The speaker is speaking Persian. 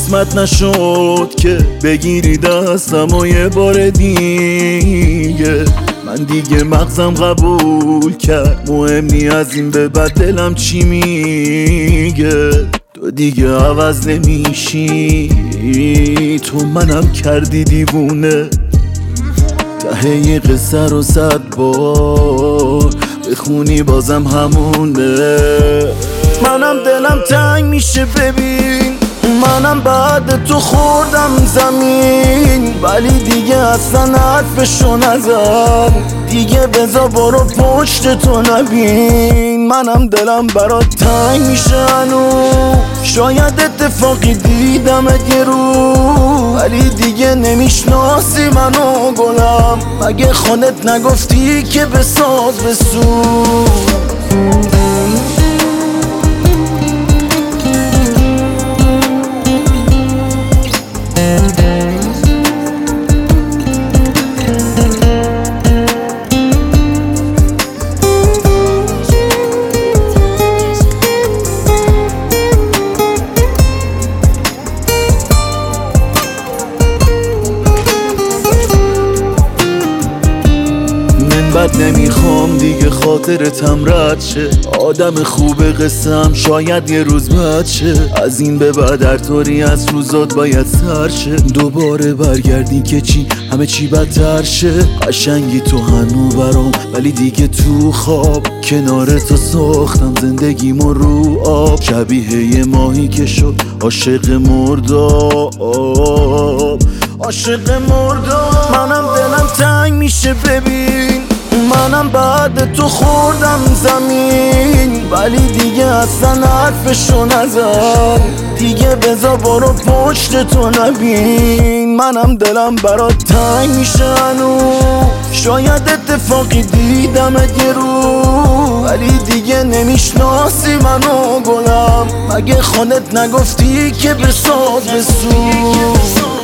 قسمت نشد که بگیری دستم و یه بار دیگه. من دیگه مغزم قبول کرد مهم نی از این به بعد دلم چی میگه. تو دیگه عوض نمیشی، تو منم کردی دیوونه. ته یه قصه رو 100 بار بخونی بازم همونه. منم دلم تنگ میشه ببین، منم بعد تو خوردم زمین، ولی دیگه اصلا حرفشو نزن. دیگه بذار برو پشت تو نبین. منم دلم برات تنگ میشه هنوز، شاید اتفاقی دیدمت یه رو، ولی دیگه نمیشناسی منو گلم. مگه خودت نگفتی که بساز بسوز؟ بد نمیخوام دیگه خاطرتم رد شه، آدم خوب قصم شاید یه روز بد شه. از این به بعد هر طوری از روزات باید سر شه، دوباره برگردی که چی همه چی بدتر شه. قشنگی تو هنو برام ولی دیگه تو خواب، کنار تو ساختم زندگیمو رو آب. شبیه یه ماهی که شد عاشق مرداب، عاشق مرداب. منم دلم تنگ میشه ببین، منم بعد تو خوردم زمین، ولی دیگه اصلا حرفشو نزن. دیگه بذار برو پشت تو نبین. منم دلم برات تنگ میشه هنوز، شاید اتفاقی دیدمت یه رو، ولی دیگه نمیشناسی منو گلم. مگه خودت نگفتی که بساز بسوز؟